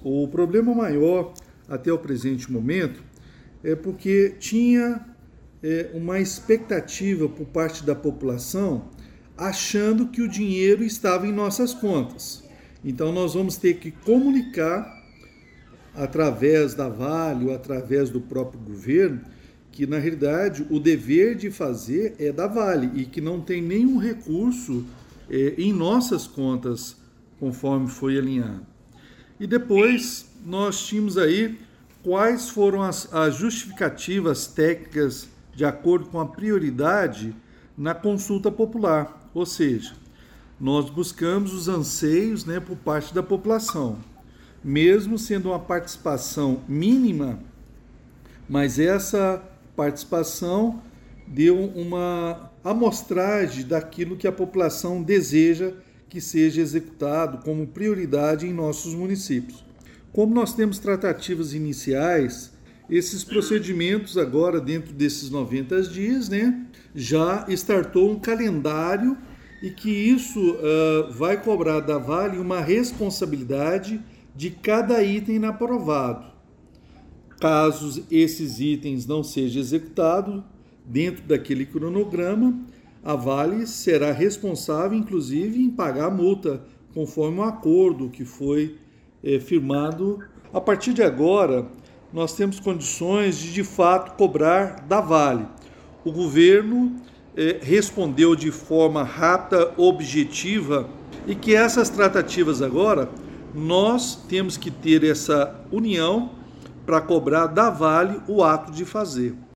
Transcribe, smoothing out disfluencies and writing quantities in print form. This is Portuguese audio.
O problema maior até o presente momento é porque tinha uma expectativa por parte da população achando que o dinheiro estava em nossas contas. Então nós vamos ter que comunicar através da Vale ou através do próprio governo que na realidade o dever de fazer é da Vale e que não tem nenhum recurso em nossas contas conforme foi alinhado. E depois nós tínhamos aí quais foram as justificativas técnicas de acordo com a prioridade na consulta popular, ou seja, nós buscamos os anseios por parte da população, mesmo sendo uma participação mínima, mas essa participação deu uma amostragem daquilo que a população deseja que seja executado como prioridade em nossos municípios. Como nós temos tratativas iniciais, esses procedimentos agora, dentro desses 90 dias, já startou um calendário e que isso vai cobrar da Vale uma responsabilidade de cada item aprovado. Caso esses itens não sejam executados dentro daquele cronograma, a Vale será responsável, inclusive, em pagar a multa, conforme o acordo que foi firmado. A partir de agora, nós temos condições de fato, cobrar da Vale. O governo respondeu de forma rápida, objetiva, e que essas tratativas agora, nós temos que ter essa união para cobrar da Vale o ato de fazer.